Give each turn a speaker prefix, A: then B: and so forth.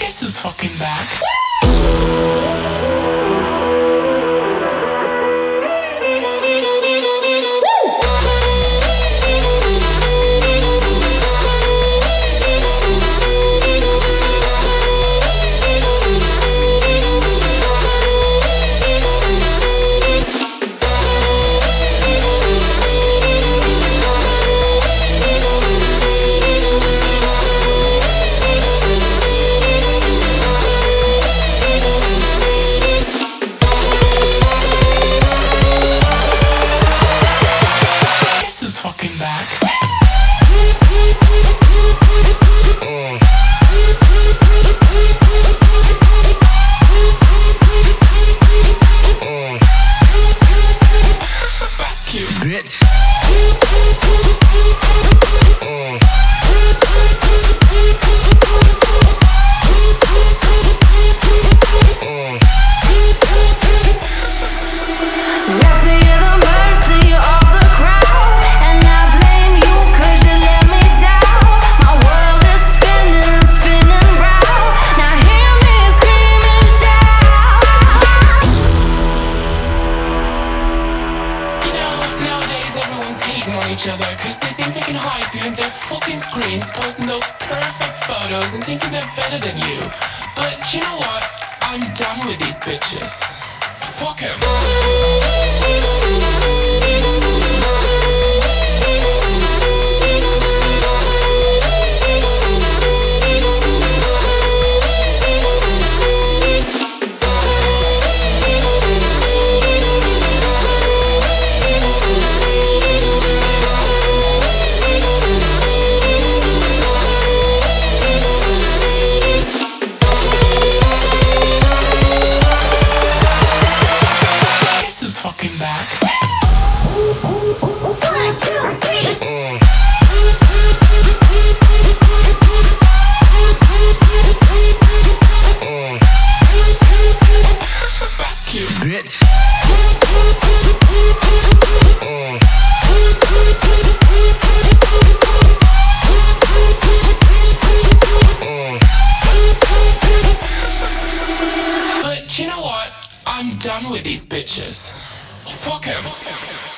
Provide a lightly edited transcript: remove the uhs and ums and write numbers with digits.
A: Guess who's fucking back? Fucking back. Bitch. Each other, cause they think they can hide behind their fucking screens, posting those perfect photos and thinking they're better than you. But you know what? I'm done with these bitches. Fuck 'em. Fucking back.
B: 1, 2, 3.
A: Fuck you, bitch. But you know what? I'm done with these bitches. Fuck him.